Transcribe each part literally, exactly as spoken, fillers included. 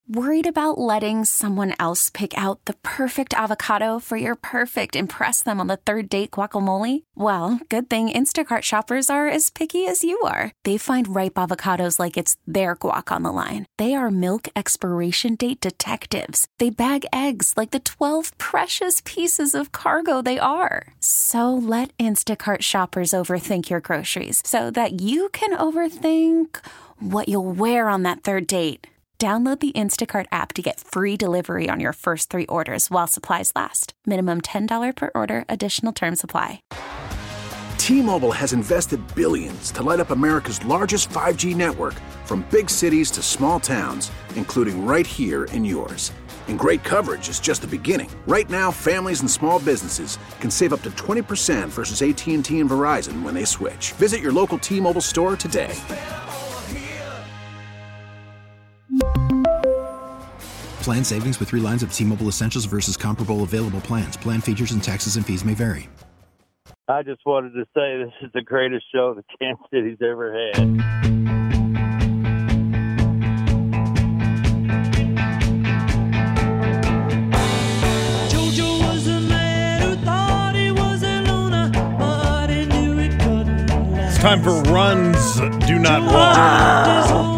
Worried about letting someone else pick out the perfect avocado for your perfect impress them on the third date guacamole? Well, good thing Instacart shoppers are as picky as you are. They find ripe avocados like it's their guac on the line. They are milk expiration date detectives. They bag eggs like the twelve precious pieces of cargo they are. So let Instacart shoppers overthink your groceries so that you can overthink what you'll wear on that third date. Download the Instacart app to get free delivery on your first three orders while supplies last. Minimum ten dollars per order. Additional terms apply. T-Mobile has invested billions to light up America's largest five G network, from big cities to small towns, including right here in yours. And great coverage is just the beginning. Right now, families and small businesses can save up to twenty percent versus A T and T and Verizon when they switch. Visit your local T-Mobile store today. Plan savings with three lines of T-Mobile Essentials versus comparable available plans. Plan features and taxes and fees may vary. I just wanted to say this is the greatest show that Kansas City's ever had. Jojo was a man who thought he was a loner, but he knew he couldn't last. It's time for Runs Do Not Walk.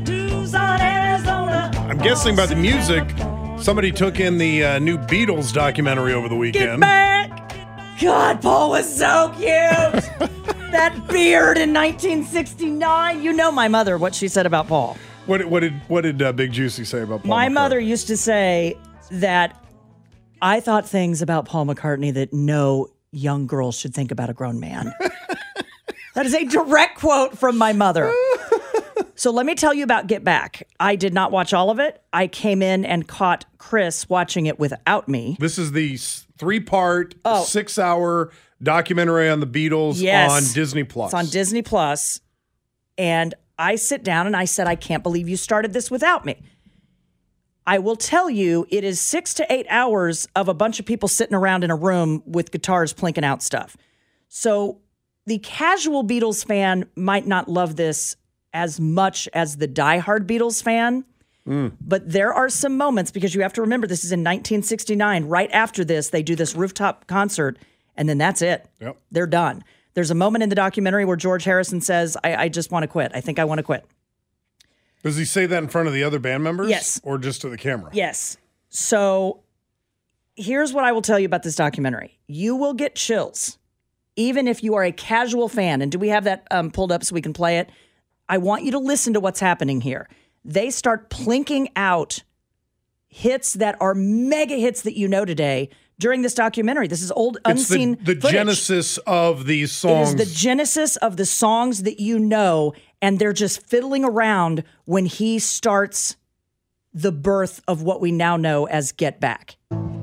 I'm guessing by the music, somebody took in the uh, new Beatles documentary over the weekend. Get back! God, Paul was so cute. That beard in nineteen sixty-nine. You know my mother, what she said about Paul. What, what did what did uh, Big Juicy say about Paul My McCartney? mother used to say that I thought things about Paul McCartney that no young girl should think about a grown man. That is a direct quote from my mother. So let me tell you about Get Back. I did not watch all of it. I came in and caught Chris watching it without me. This is the three-part, Oh. six-hour documentary on the Beatles Yes. on Disney Plus. It's on Disney Plus. And I sit down and I said, I can't believe you started this without me. I will tell you, it is six to eight hours of a bunch of people sitting around in a room with guitars plinking out stuff. So the casual Beatles fan might not love this as much as the diehard Beatles fan. Mm. But there are some moments, because you have to remember this is in nineteen sixty-nine. Right after this, they do this rooftop concert, and then that's it. Yep. They're done. There's a moment in the documentary where George Harrison says, I, I just want to quit. I think I want to quit. Does he say that in front of the other band members? Yes. Or just to the camera? Yes. So here's what I will tell you about this documentary. You will get chills, even if you are a casual fan. And do we have that um, pulled up so we can play it? I want you to listen to what's happening here. They start plinking out hits that are mega hits that you know today during this documentary. This is old, unseen It's the, the footage. genesis of these songs. It is the genesis of the songs that you know, and they're just fiddling around when he starts the birth of what we now know as Get Back.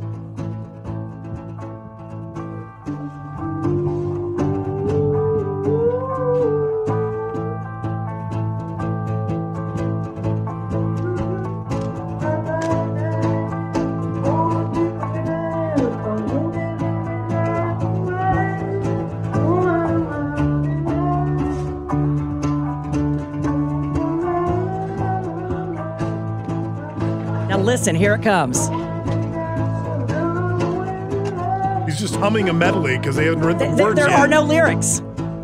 Listen, here it comes. He's just humming a medley because they haven't written the Th- words There yet. are no lyrics.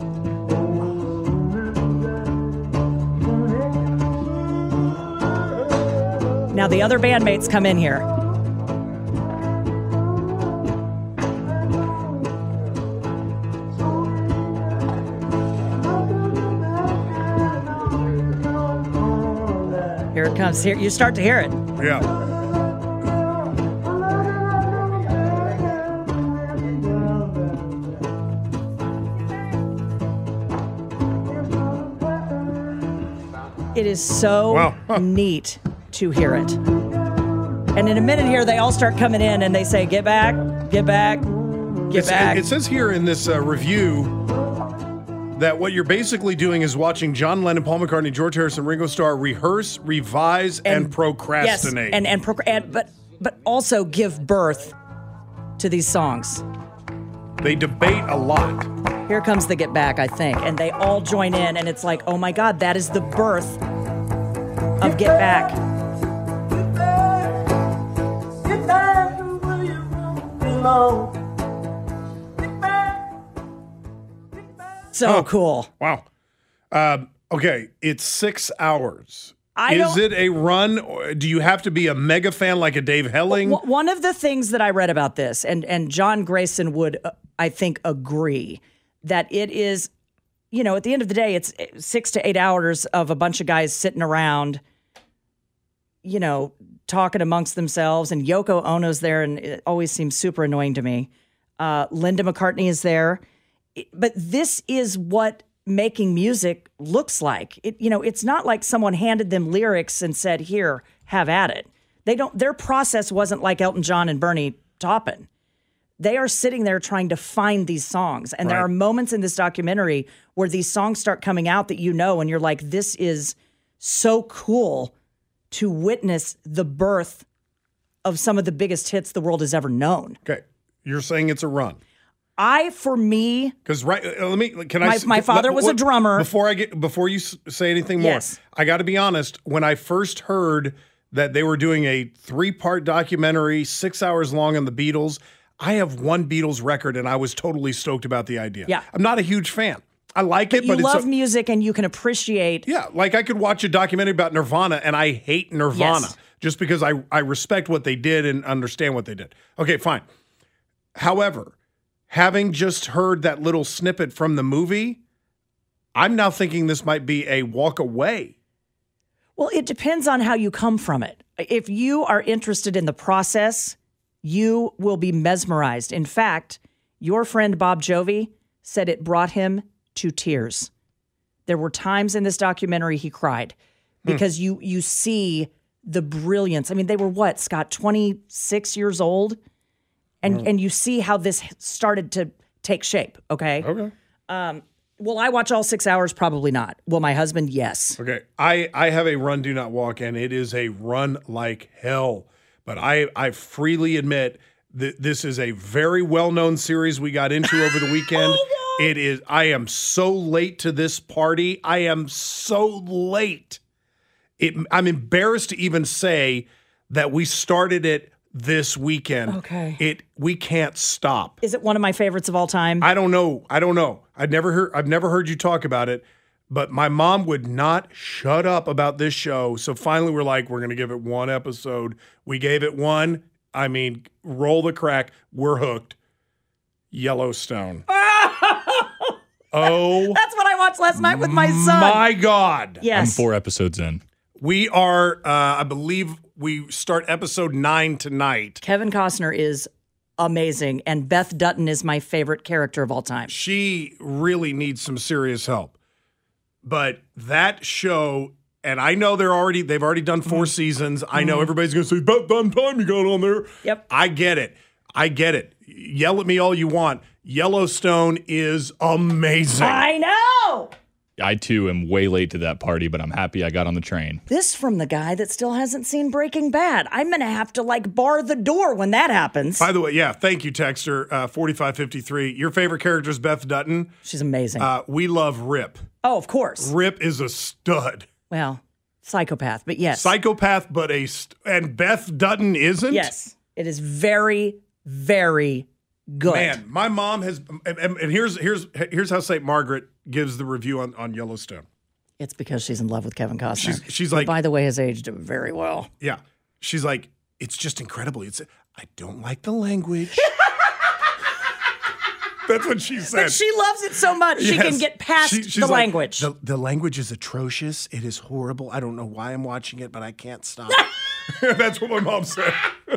Now the other bandmates come in here. Here it comes. Here you start to hear it. Yeah. It is so Wow. Huh. neat to hear it. And in a minute here, they all start coming in and they say, get back, get back, get It's- back. It says here in this uh, review that what you're basically doing is watching John Lennon, Paul McCartney, George Harrison, Ringo Starr rehearse, revise, and, procrastinate. Yes, and, and, procra- and but but also give birth to these songs. They debate a lot. Here comes the Get Back, I think. And they all join in, and it's like, oh my God, that is the birth of Get Back. alone. So cool. Wow. Um, okay, it's six hours. I Is don't- it a run? Or do you have to be a mega fan like a Dave Helling? W- One of the things that I read about this, and and John Grayson would, uh, I think, agree that it is, you know, at the end of the day, it's six to eight hours of a bunch of guys sitting around, you know, talking amongst themselves. And Yoko Ono's there, and it always seems super annoying to me. Uh, Linda McCartney is there. It- but this is what making music looks like. It, you know, it's not like someone handed them lyrics and said, "Here, have at it." They don't. Their process wasn't like Elton John and Bernie Taupin. They are sitting there trying to find these songs, and there Right. are moments in this documentary where these songs start coming out that you know, and you're like, "This is so cool to witness the birth of some of the biggest hits the world has ever known." Okay, you're saying it's a run. I, for me, Because right, uh, let me. Can I? My- s- my let- father was a what- drummer. Before I get, before you s- say anything more, Yes. I got to be honest. When I first heard that they were doing a three-part documentary, six hours long on the Beatles, I have one Beatles record, and I was totally stoked about the idea. Yeah. I'm not a huge fan. I like it, you but love it's a, music and you can appreciate. yeah, like I could watch a documentary about Nirvana, and I hate Nirvana Yes. just because I I respect what they did and understand what they did. Okay, fine. However, having just heard that little snippet from the movie, I'm now thinking this might be a walk away. Well, it depends on how you come from it. If you are interested in the process, you will be mesmerized. In fact, your friend Bob Jovi said it brought him to tears. There were times in this documentary he cried because you you see the brilliance. I mean, they were what, Scott, twenty-six years old? And and you see how this started to take shape, okay? Okay. Will I watch all six hours? Probably not. Will my husband? Yes. Okay. I, I have a run, do not walk, and it is a run like hell. But I, I freely admit that this is a very well-known series we got into over the weekend. It is, I am so late to this party. I am so late. It, I'm embarrassed to even say that we started it this weekend. Okay. It, we can't stop. Is it one of my favorites of all time? I don't know. I don't know. I've never heard I've never heard you talk about it, but my mom would not shut up about this show. So finally we're like, we're gonna give it one episode. We gave it one. I mean, roll the crack. We're hooked. Yellowstone. Oh That's what I watched last night with my son. my God. I'm yes. four episodes in. We are uh, I believe we start episode nine tonight. Kevin Costner is amazing, and Beth Dutton is my favorite character of all time. She really needs some serious help. But that show, and I know they're already they've already done four seasons. I know everybody's gonna say, about damn time you got on there. Yep. I get it. I get it. Yell at me all you want. Yellowstone is amazing. I know. I too am way late to that party, but I'm happy I got on the train. This from the guy that still hasn't seen Breaking Bad. I'm going to have to like bar the door when that happens. By the way, yeah, thank you, Texter, uh, forty-five fifty-three. Your favorite character is Beth Dutton. She's amazing. Uh, we love Rip. oh, of course. Rip is a stud. Well, psychopath, but yes. Psychopath, but a st- and Beth Dutton isn't? Yes. It is very, very good. Man, my mom has, and, and, and here's here's here's how Saint Margaret gives the review on, on Yellowstone. It's because she's in love with Kevin Costner. She's she's who, like, by the way, has aged very well. yeah, she's like, it's just incredible. It's I don't like the language. That's what she said. But she loves it so much she can Yes. get past She- she's the like, language. The, the language is atrocious. It is horrible. I don't know why I'm watching it, but I can't stop. That's what my mom said.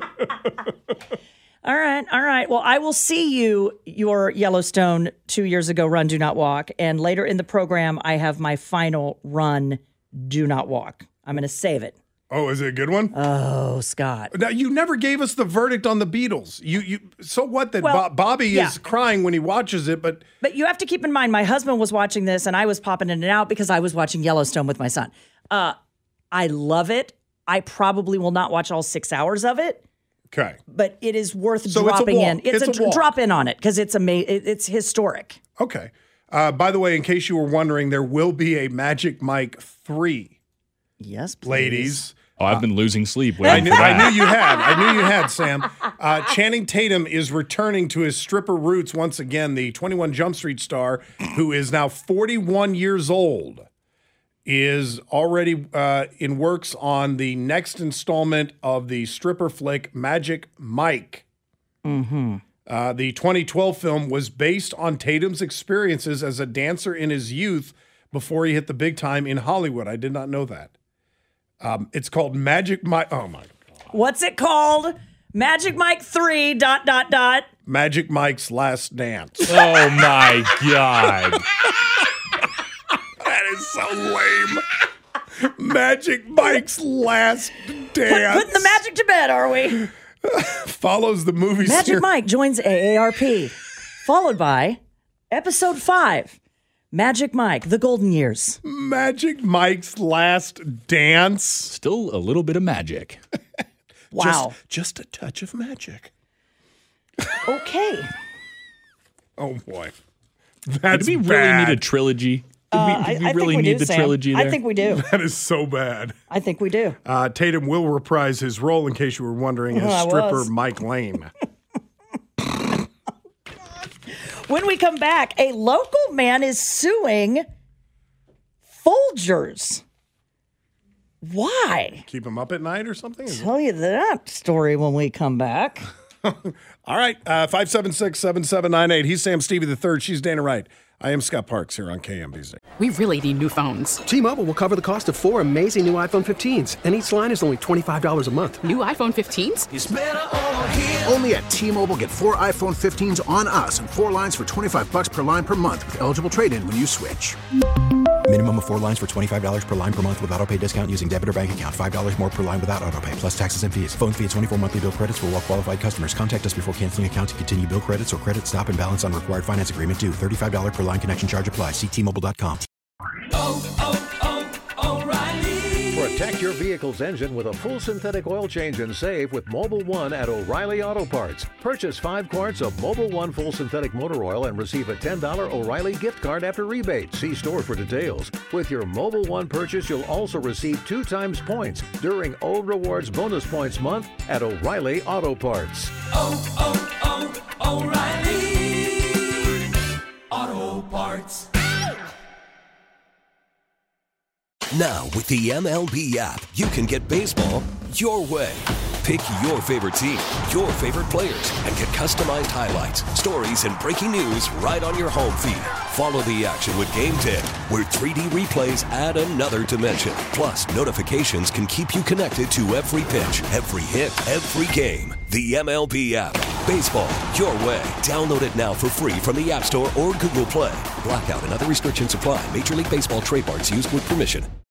All right, all right. Well, I will see you, your Yellowstone two years ago run, Do Not Walk. And later in the program, I have my final run, Do Not Walk. I'm going to save it. Oh, is it a good one? Oh, Scott. Now you never gave us the verdict on the Beatles. You you so what that Well, Bo- Bobby yeah. is crying when he watches it, but But you have to keep in mind, my husband was watching this and I was popping in and out because I was watching Yellowstone with my son. Uh, I love it. I probably will not watch all six hours of it, okay. but it is worth So it's a dropping walk. in. It's, It's a, a walk. drop in on it because it's ama- it, It's historic. Okay. Uh, by the way, in case you were wondering, there will be a Magic Mike three, Yes, please. ladies. Oh, I've been losing sleep. I waiting knew, for that. I knew you had. I knew you had, Sam. Uh, Channing Tatum is returning to his stripper roots once again. The twenty-one Jump Street star, who is now forty-one years old, is already uh, in works on the next installment of the stripper flick Magic Mike. Mm-hmm. Uh, the twenty twelve film was based on Tatum's experiences as a dancer in his youth before he hit the big time in Hollywood. I did not know that. Um, it's called Magic Mike. Oh, my God. What's it called? Magic Mike three, dot, dot, dot. Magic Mike's Last Dance. Oh, my God. That is so lame. Magic Mike's Last Put, Dance. putting the magic to bed, are we? Follows the movie Magic series. Mike joins A A R P, followed by episode five, Magic Mike, The Golden Years. Magic Mike's Last Dance. Still a little bit of magic. Wow. Just, just a touch of magic. Okay. Oh, boy. Did That's we really bad. need a trilogy? Did Uh, we, I, did we I really think we need do, the Sam. trilogy there? I think we do. That is so bad. I think we do. Uh, Tatum will reprise his role, in case you were wondering, as I stripper was. Mike Lane. When we come back, a local man is suing Folgers. Why? Keep him up at night or something? Is it- Tell you that story when we come back. All right, uh, five seven six, seven seven nine eight. He's Sam Stevie the third. She's Dana Wright. I am Scott Parks here on K M B Z. We really need new phones. T-Mobile will cover the cost of four amazing new iPhone fifteens, and each line is only twenty-five dollars a month. New iPhone fifteens? It's better over here. Only at T-Mobile, get four iPhone fifteens on us and four lines for twenty-five bucks per line per month with eligible trade-in when you switch. Minimum of four lines for twenty-five dollars per line per month with autopay discount using debit or bank account. five dollars more per line without autopay, plus taxes and fees. Phone fee at twenty-four monthly bill credits for well-qualified customers. Contact us before canceling account to continue bill credits or credit stop and balance on required finance agreement due. thirty-five dollars per line connection charge applies. See T Mobile dot com. Oh, oh, oh, O'Reilly. Protect your vehicle's engine with a full synthetic oil change and save with Mobile One at O'Reilly Auto Parts. Purchase five quarts of Mobile One full synthetic motor oil and receive a ten dollars O'Reilly gift card after rebate. See store for details. With your Mobile One purchase, you'll also receive two times points during O Rewards Bonus Points Month at O'Reilly Auto Parts. Oh, oh, oh, O'Reilly. Auto Parts. Now, with the M L B app, you can get baseball your way. Pick your favorite team, your favorite players, and get customized highlights, stories, and breaking news right on your home feed. Follow the action with Game ten, where three D replays add another dimension. Plus, notifications can keep you connected to every pitch, every hit, every game. The M L B app. Baseball your way. Download it now for free from the App Store or Google Play. Blackout and other restrictions apply. Major League Baseball trademarks used with permission.